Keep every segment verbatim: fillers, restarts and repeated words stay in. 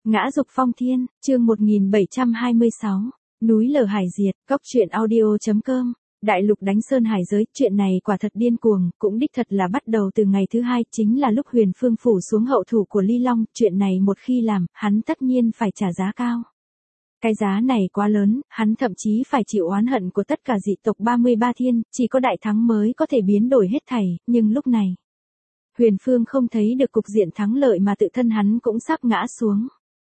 Ngã Dục Phong Thiên, chương một nghìn bảy trăm hai mươi sáu, núi lở hải diệt, góc truyện audio chấm com. Đại lục đánh sơn hải giới, chuyện này quả thật điên cuồng, cũng đích thật là bắt đầu từ ngày thứ hai, chính là lúc Huyền Phương phủ xuống hậu thủ của Ly Long, chuyện này một khi làm, hắn tất nhiên phải trả giá cao. Cái giá này quá lớn, hắn thậm chí phải chịu oán hận của tất cả dị tộc ba mươi ba thiên, chỉ có đại thắng mới có thể biến đổi hết thảy, nhưng lúc này, Huyền Phương không thấy được cục diện thắng lợi mà tự thân hắn cũng sắp ngã xuống.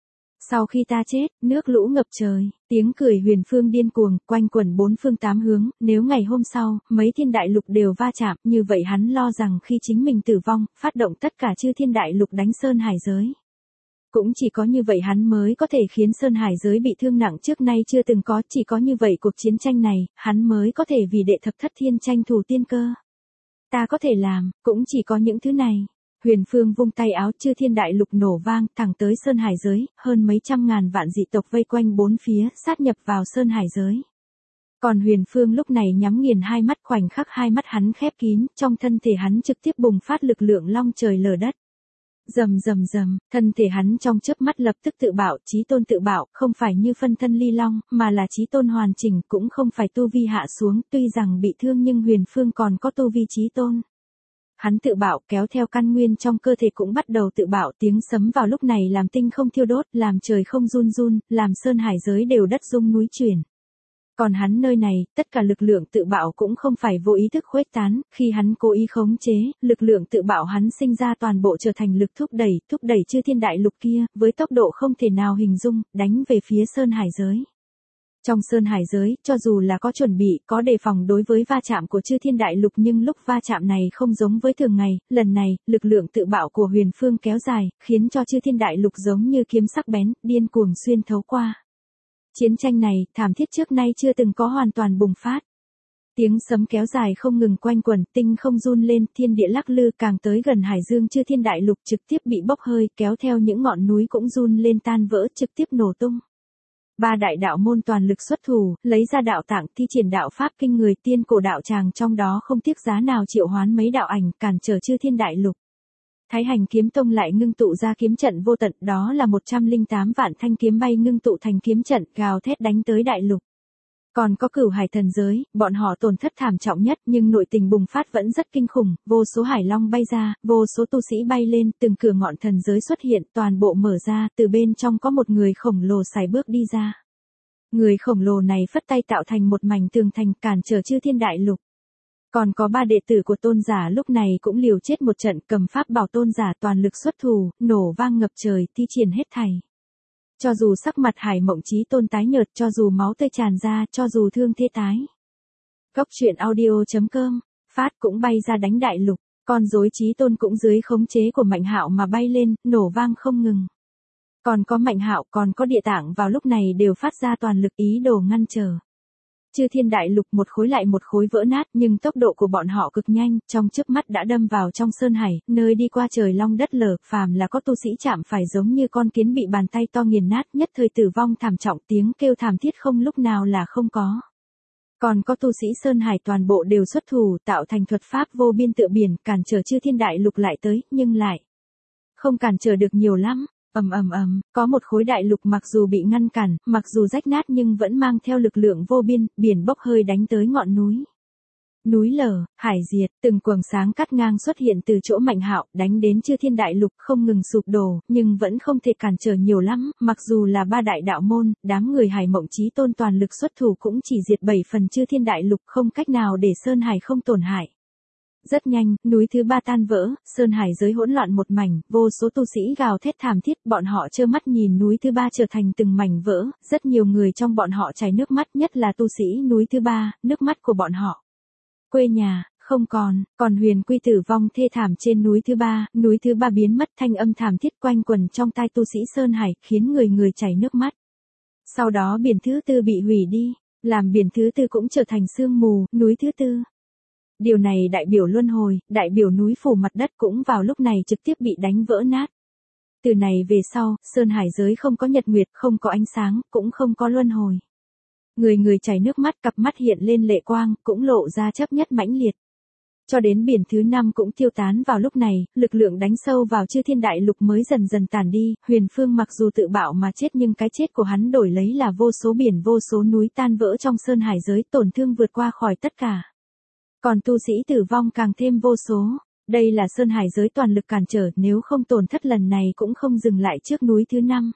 Sau khi ta chết, nước lũ ngập trời, tiếng cười Huyền Phương điên cuồng, quanh quẩn bốn phương tám hướng, nếu ngày hôm sau, mấy thiên đại lục đều va chạm, như vậy hắn lo rằng khi chính mình tử vong, phát động tất cả chư thiên đại lục đánh sơn hải giới. Cũng chỉ có như vậy hắn mới có thể khiến sơn hải giới bị thương nặng trước nay chưa từng có, chỉ có như vậy cuộc chiến tranh này, hắn mới có thể vì đệ thập thất thiên tranh thủ tiên cơ. Ta có thể làm, cũng chỉ có những thứ này. Huyền Phương vung tay áo, chư thiên đại lục nổ vang, thẳng tới sơn hải giới, hơn mấy trăm ngàn vạn dị tộc vây quanh bốn phía, sát nhập vào sơn hải giới. Còn Huyền Phương lúc này nhắm nghiền hai mắt, khoảnh khắc hai mắt hắn khép kín, trong thân thể hắn trực tiếp bùng phát lực lượng long trời lở đất. Rầm rầm rầm, thân thể hắn trong chớp mắt lập tức tự bạo, chí tôn tự bạo, không phải như phân thân Ly Long, mà là chí tôn hoàn chỉnh, cũng không phải tu vi hạ xuống, tuy rằng bị thương nhưng Huyền Phương còn có tu vi chí tôn. Hắn tự bạo, kéo theo căn nguyên trong cơ thể cũng bắt đầu tự bạo, tiếng sấm vào lúc này làm tinh không thiêu đốt, làm trời không run run, làm sơn hải giới đều đất rung núi chuyển. Còn hắn nơi này, tất cả lực lượng tự bạo cũng không phải vô ý thức khuếch tán, khi hắn cố ý khống chế, lực lượng tự bạo hắn sinh ra toàn bộ trở thành lực thúc đẩy, thúc đẩy chư thiên đại lục kia, với tốc độ không thể nào hình dung, đánh về phía sơn hải giới. Trong sơn hải giới, cho dù là có chuẩn bị, có đề phòng đối với va chạm của chư thiên đại lục nhưng lúc va chạm này không giống với thường ngày, lần này, lực lượng tự bạo của Huyền Phương kéo dài, khiến cho chư thiên đại lục giống như kiếm sắc bén, điên cuồng xuyên thấu qua. Chiến tranh này, thảm thiết trước nay chưa từng có hoàn toàn bùng phát. Tiếng sấm kéo dài không ngừng quanh quẩn, tinh không run lên, thiên địa lắc lư, càng tới gần hải dương chư thiên đại lục trực tiếp bị bốc hơi, kéo theo những ngọn núi cũng run lên tan vỡ, trực tiếp nổ tung. Ba đại đạo môn toàn lực xuất thủ, lấy ra đạo tạng, thi triển đạo pháp kinh người, tiên cổ đạo tràng trong đó không tiếc giá nào triệu hoán mấy đạo ảnh, cản trở chư thiên đại lục. Thái Hành kiếm tông lại ngưng tụ ra kiếm trận vô tận, đó là một trăm lẻ tám vạn thanh kiếm bay ngưng tụ thành kiếm trận, gào thét đánh tới đại lục. Còn có Cửu Hải thần giới, bọn họ tổn thất thảm trọng nhất, nhưng nội tình bùng phát vẫn rất kinh khủng, vô số hải long bay ra, vô số tu sĩ bay lên, từng cửa ngọn thần giới xuất hiện, toàn bộ mở ra, từ bên trong có một người khổng lồ sải bước đi ra. Người khổng lồ này phất tay tạo thành một mảnh tường thành, cản trở chư thiên đại lục. Còn có ba đệ tử của tôn giả lúc này cũng liều chết một trận, cầm pháp bảo tôn giả toàn lực xuất thủ, nổ vang ngập trời, thi triển hết thảy. Cho dù sắc mặt Hải Mộng Chí Tôn tái nhợt, cho dù máu tươi tràn ra, cho dù thương thế tái. Góc truyện audio chấm com, Phát cũng bay ra đánh đại lục, con rối Chí Tôn cũng dưới khống chế của Mạnh Hạo mà bay lên, nổ vang không ngừng. Còn có Mạnh Hạo, còn có Địa Tạng vào lúc này đều phát ra toàn lực ý đồ ngăn trở. Chư thiên đại lục một khối lại một khối vỡ nát, nhưng tốc độ của bọn họ cực nhanh, trong chớp mắt đã đâm vào trong sơn hải, nơi đi qua trời long đất lở, phàm là có tu sĩ chạm phải giống như con kiến bị bàn tay to nghiền nát, nhất thời tử vong thảm trọng, tiếng kêu thảm thiết không lúc nào là không có. Còn có tu sĩ sơn hải toàn bộ đều xuất thủ, tạo thành thuật pháp vô biên tựa biển, cản trở chư thiên đại lục lại tới, nhưng lại không cản trở được nhiều lắm. Ầm ầm ầm, có một khối đại lục mặc dù bị ngăn cản, mặc dù rách nát nhưng vẫn mang theo lực lượng vô biên, biển bốc hơi đánh tới ngọn núi. Núi lở, hải diệt, từng quầng sáng cắt ngang xuất hiện từ chỗ Mạnh Hạo, đánh đến chư thiên đại lục không ngừng sụp đổ, nhưng vẫn không thể cản trở nhiều lắm, mặc dù là ba đại đạo môn, đám người Hải Mộng Chí Tôn toàn lực xuất thủ cũng chỉ diệt bảy phần chư thiên đại lục, không cách nào để sơn hải không tổn hại. Rất nhanh, núi thứ ba tan vỡ, sơn hải giới hỗn loạn một mảnh, vô số tu sĩ gào thét thảm thiết, bọn họ trơ mắt nhìn núi thứ ba trở thành từng mảnh vỡ, rất nhiều người trong bọn họ chảy nước mắt, nhất là tu sĩ núi thứ ba, nước mắt của bọn họ. Quê nhà, không còn, còn Huyền Quy tử vong thê thảm trên núi thứ ba, núi thứ ba biến mất, thanh âm thảm thiết quanh quẩn trong tai tu sĩ sơn hải, khiến người người chảy nước mắt. Sau đó biển thứ tư bị hủy đi, làm biển thứ tư cũng trở thành sương mù, núi thứ tư. Điều này đại biểu luân hồi, đại biểu núi phủ mặt đất cũng vào lúc này trực tiếp bị đánh vỡ nát. Từ này về sau, sơn hải giới không có nhật nguyệt, không có ánh sáng, cũng không có luân hồi. Người người chảy nước mắt, cặp mắt hiện lên lệ quang, cũng lộ ra chấp nhất mãnh liệt. Cho đến biển thứ năm cũng tiêu tán vào lúc này, lực lượng đánh sâu vào Chư Thiên Đại Lục mới dần dần tàn đi, Huyền Phương mặc dù tự bạo mà chết nhưng cái chết của hắn đổi lấy là vô số biển vô số núi tan vỡ trong sơn hải giới, tổn thương vượt qua khỏi tất cả. Còn tu sĩ tử vong càng thêm vô số, đây là sơn hải giới toàn lực cản trở, nếu không tổn thất lần này cũng không dừng lại trước núi thứ năm.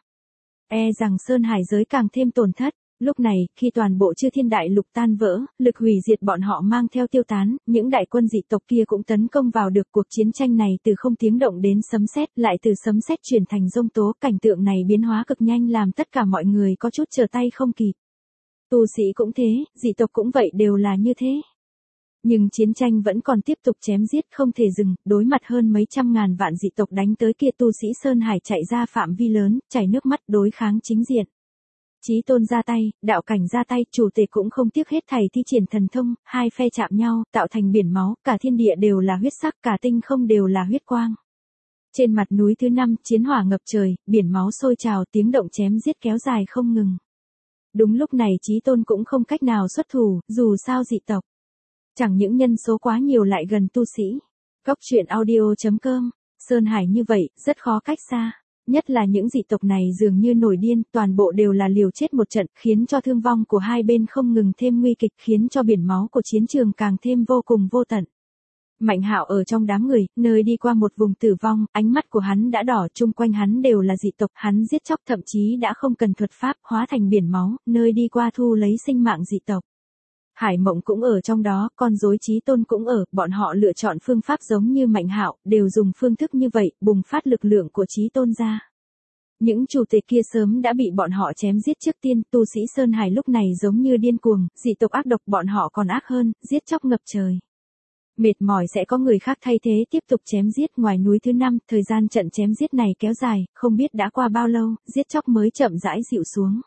E rằng sơn hải giới càng thêm tổn thất. Lúc này, khi toàn bộ Chư Thiên Đại Lục tan vỡ, lực hủy diệt bọn họ mang theo tiêu tán, những đại quân dị tộc kia cũng tấn công vào được cuộc chiến tranh này, từ không tiếng động đến sấm sét, lại từ sấm sét chuyển thành giông tố, cảnh tượng này biến hóa cực nhanh làm tất cả mọi người có chút trở tay không kịp. Tu sĩ cũng thế, dị tộc cũng vậy, đều là như thế. Nhưng chiến tranh vẫn còn tiếp tục chém giết không thể dừng, đối mặt hơn mấy trăm ngàn vạn dị tộc đánh tới kia, tu sĩ Sơn Hải chạy ra phạm vi lớn, chảy nước mắt đối kháng chính diện. Chí Tôn ra tay, đạo cảnh ra tay, chủ tể cũng không tiếc hết thảy thi triển thần thông, hai phe chạm nhau, tạo thành biển máu, cả thiên địa đều là huyết sắc, cả tinh không đều là huyết quang. Trên mặt núi thứ năm, chiến hỏa ngập trời, biển máu sôi trào, tiếng động chém giết kéo dài không ngừng. Đúng lúc này Chí Tôn cũng không cách nào xuất thủ, dù sao dị tộc. Chẳng những nhân số quá nhiều lại gần tu sĩ. Góc truyện audio chấm com, Sơn Hải như vậy, rất khó cách xa. Nhất là những dị tộc này dường như nổi điên, toàn bộ đều là liều chết một trận, khiến cho thương vong của hai bên không ngừng thêm nguy kịch, khiến cho biển máu của chiến trường càng thêm vô cùng vô tận. Mạnh Hạo ở trong đám người, nơi đi qua một vùng tử vong, ánh mắt của hắn đã đỏ, chung quanh hắn đều là dị tộc, hắn giết chóc thậm chí đã không cần thuật pháp, hóa thành biển máu, nơi đi qua thu lấy sinh mạng dị tộc. Hải Mộng cũng ở trong đó, con rối Chí Tôn cũng ở, bọn họ lựa chọn phương pháp giống như Mạnh Hạo, đều dùng phương thức như vậy, bùng phát lực lượng của Chí Tôn ra. Những chủ tể kia sớm đã bị bọn họ chém giết trước tiên, tu sĩ Sơn Hải lúc này giống như điên cuồng, dị tộc ác độc, bọn họ còn ác hơn, giết chóc ngập trời. Mệt mỏi sẽ có người khác thay thế tiếp tục chém giết. Ngoài núi thứ năm, thời gian trận chém giết này kéo dài, không biết đã qua bao lâu, giết chóc mới chậm rãi dịu xuống.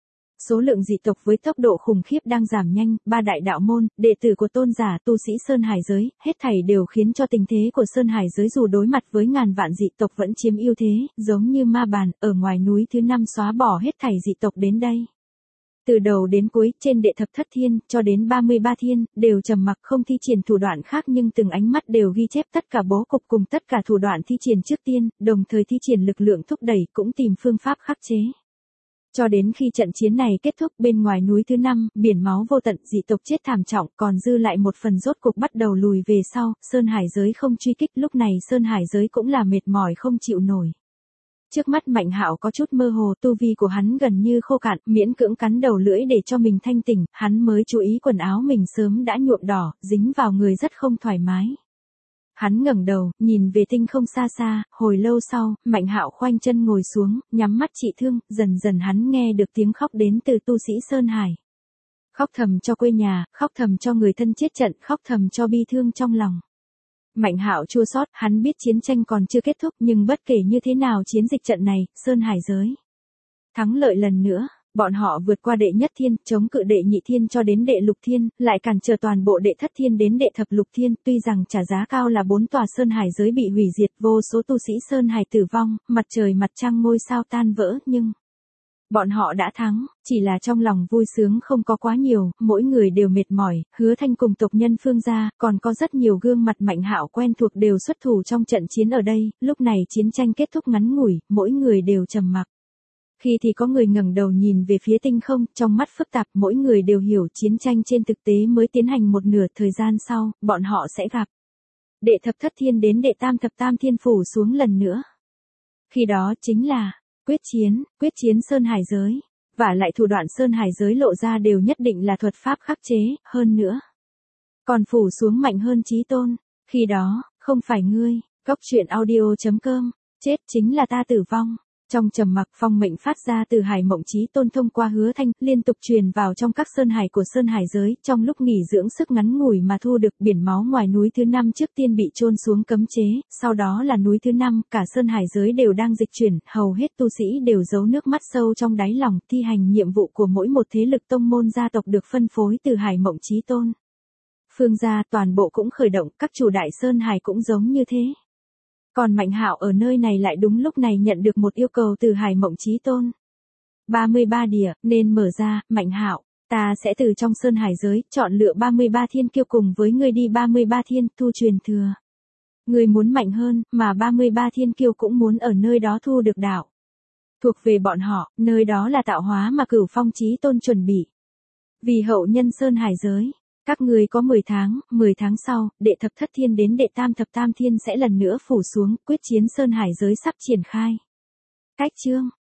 Số lượng dị tộc với tốc độ khủng khiếp đang giảm nhanh, ba đại đạo môn, đệ tử của tôn giả tu sĩ Sơn Hải giới, hết thảy đều khiến cho tình thế của Sơn Hải giới dù đối mặt với ngàn vạn dị tộc vẫn chiếm ưu thế, giống như ma bàn, ở ngoài núi thứ năm xóa bỏ hết thảy dị tộc đến đây. Từ đầu đến cuối, trên đệ thập thất thiên, cho đến ba mươi ba thiên, đều trầm mặc không thi triển thủ đoạn khác nhưng từng ánh mắt đều ghi chép tất cả bố cục cùng tất cả thủ đoạn thi triển trước tiên, đồng thời thi triển lực lượng thúc đẩy cũng tìm phương pháp khắc chế. Cho đến khi trận chiến này kết thúc bên ngoài núi thứ năm, biển máu vô tận, dị tộc chết thảm trọng, còn dư lại một phần rốt cuộc bắt đầu lùi về sau, Sơn Hải giới không truy kích, lúc này Sơn Hải giới cũng là mệt mỏi không chịu nổi. Trước mắt Mạnh Hạo có chút mơ hồ, tu vi của hắn gần như khô cạn, miễn cưỡng cắn đầu lưỡi để cho mình thanh tỉnh, hắn mới chú ý quần áo mình sớm đã nhuộm đỏ, dính vào người rất không thoải mái. Hắn ngẩng đầu, nhìn về tinh không xa xa, hồi lâu sau, Mạnh Hạo khoanh chân ngồi xuống, nhắm mắt trị thương, dần dần hắn nghe được tiếng khóc đến từ tu sĩ Sơn Hải. Khóc thầm cho quê nhà, khóc thầm cho người thân chết trận, khóc thầm cho bi thương trong lòng. Mạnh Hạo chua xót, hắn biết chiến tranh còn chưa kết thúc nhưng bất kể như thế nào chiến dịch trận này, Sơn Hải giới thắng lợi lần nữa. Bọn họ vượt qua đệ nhất thiên, chống cự đệ nhị thiên cho đến đệ lục thiên, lại cản trở toàn bộ đệ thất thiên đến đệ thập lục thiên, tuy rằng trả giá cao là bốn tòa Sơn Hải giới bị hủy diệt, vô số tu sĩ Sơn Hải tử vong, mặt trời mặt trăng ngôi sao tan vỡ, nhưng bọn họ đã thắng, chỉ là trong lòng vui sướng không có quá nhiều, mỗi người đều mệt mỏi. Hứa Thanh cùng tộc nhân Phương gia, còn có rất nhiều gương mặt Mạnh Hạo quen thuộc đều xuất thủ trong trận chiến ở đây, lúc này chiến tranh kết thúc ngắn ngủi, mỗi người đều trầm mặc. Khi thì có người ngẩng đầu nhìn về phía tinh không, trong mắt phức tạp, mỗi người đều hiểu chiến tranh trên thực tế mới tiến hành một nửa, thời gian sau, bọn họ sẽ gặp. Đệ thập thất thiên đến đệ tam thập tam thiên phủ xuống lần nữa. Khi đó chính là quyết chiến, quyết chiến Sơn Hải giới, và lại thủ đoạn Sơn Hải giới lộ ra đều nhất định là thuật pháp khắc chế, hơn nữa còn phủ xuống mạnh hơn Chí Tôn. Khi đó, không phải ngươi, góc truyện audio chấm com, chết chính là ta tử vong. Trong trầm mặc, phong mệnh phát ra từ Hải Mộng Chí Tôn thông qua Hứa Thanh, liên tục truyền vào trong các sơn hải của Sơn Hải giới, trong lúc nghỉ dưỡng sức ngắn ngủi mà thu được biển máu ngoài núi thứ năm trước tiên bị chôn xuống cấm chế, sau đó là núi thứ năm, cả Sơn Hải giới đều đang dịch chuyển, hầu hết tu sĩ đều giấu nước mắt sâu trong đáy lòng, thi hành nhiệm vụ của mỗi một thế lực tông môn gia tộc được phân phối từ Hải Mộng Chí Tôn. Phương gia toàn bộ cũng khởi động, các chủ đại Sơn Hải cũng giống như thế. Còn Mạnh Hạo ở nơi này lại đúng lúc này nhận được một yêu cầu từ Hải Mộng Chí Tôn. ba mươi ba địa, nên mở ra, Mạnh Hạo. Ta sẽ từ trong sơn hải giới, chọn lựa ba mươi ba thiên kiêu cùng với ngươi đi ba mươi ba thiên, thu truyền thừa. Ngươi muốn mạnh hơn, mà ba mươi ba thiên kiêu cũng muốn ở nơi đó thu được đạo. Thuộc về bọn họ, nơi đó là tạo hóa mà Cửu Phong Chí Tôn chuẩn bị. Vì hậu nhân sơn hải giới, các ngươi có mười tháng, mười tháng sau, đệ thập thất thiên đến đệ tam thập tam thiên sẽ lần nữa phủ xuống, quyết chiến sơn hải giới sắp triển khai. Cách chương